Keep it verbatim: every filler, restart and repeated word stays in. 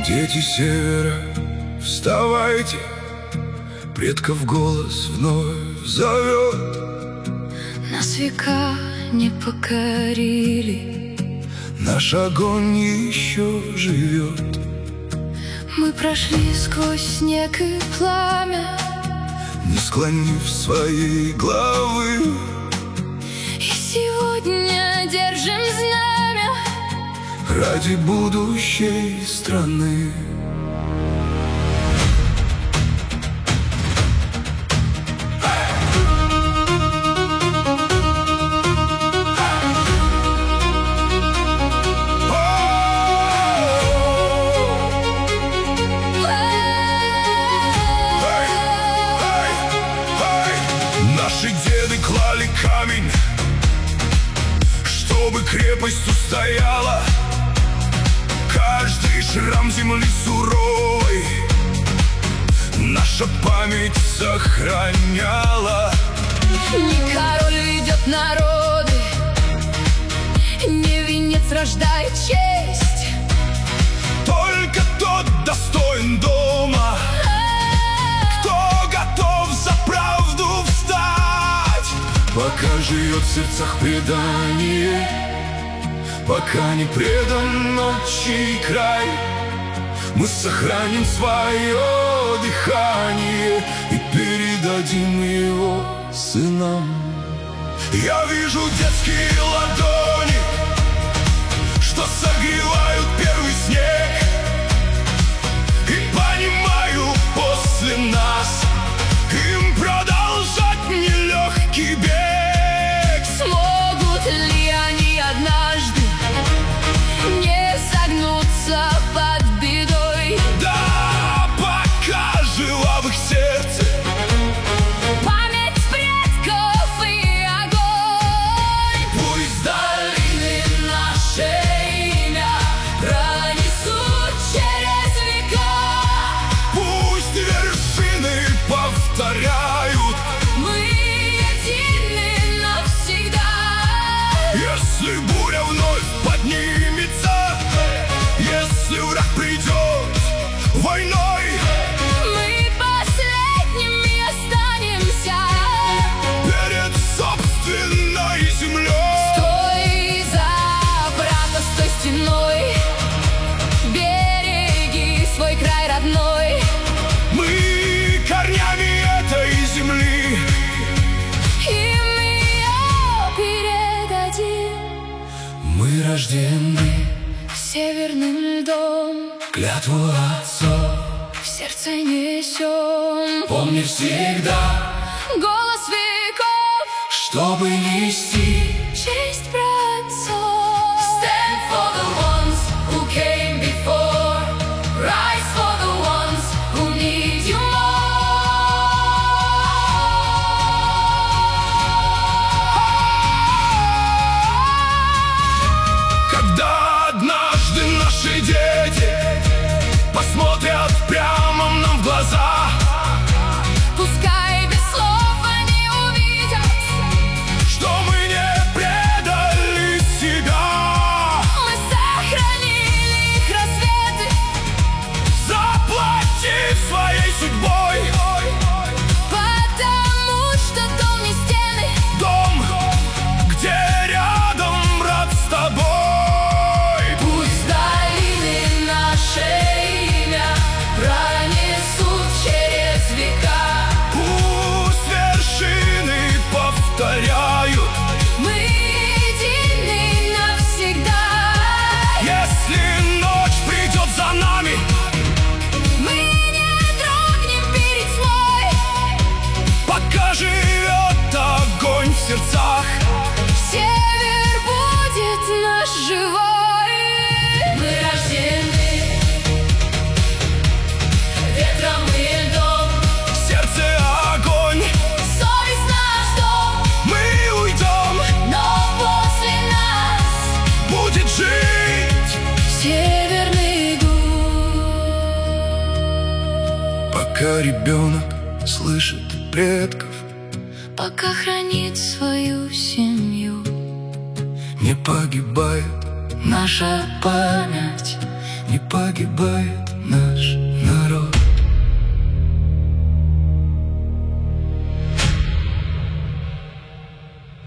Дети севера, вставайте, предков голос вновь зовет. Нас века не покорили, наш огонь еще живет. Мы прошли сквозь снег и пламя, не склонив своей головы. И сегодня держим знамя ради будущей страны. Наши деды клали камень, чтобы крепость устояла. Каждый шрам земли суровой наша память сохраняла. Не король ведет народы, не венец рождает честь, только тот достоин дома, кто готов за правду встать. Пока живет в сердцах предание, пока не предан ночи край, мы сохраним свое дыхание и передадим его сынам. Я вижу детские ладони, что согревают первый снег, и понимаю, после нас им продолжать нелегкий бег. Смогут ли они однажды не согнуться под бедой? Да, пока жива в их сердце память предков и огонь. пусть Долины наше имя пронесут через века. пусть вершины повторяют: Мы едины навсегда. если буря вновь поднимется, если враг придет войной, Мы последними останемся перед собственной землей. Стой за брата, стой стеной, береги свой край родной. Мы корнями этой земли, И мы ее передадим Мы рождены северным льдом, клятву отцов, в сердце несем помни всегда, голос веков, чтобы нести честь праотцов. Stand for the ones who came before, rise for the ones who need you more. когда однажды наши дети посмотрят прямо нам в глаза. Пускай без слов они увидят, Что мы не предали себя, мы сохранили их рассветы, заплатив своей судьбой. потому что дом не стены, Дом, где рядом брат с тобой. пусть долины наше имя пронесут через века. Пусть вершины повторяют: Мы едины навсегда. если ночь придет за нами, Мы не дрогнем перед тьмой, пока живет огонь в сердцах. север будет наш живой. Мы рождены ветром и льдом, Сердце огонь, совесть наш дом, мы уйдем, но после нас будет жить. северный гуд. пока ребенок слышит предков, Пока хранит свою семью, не погибает наша память не погибает наш.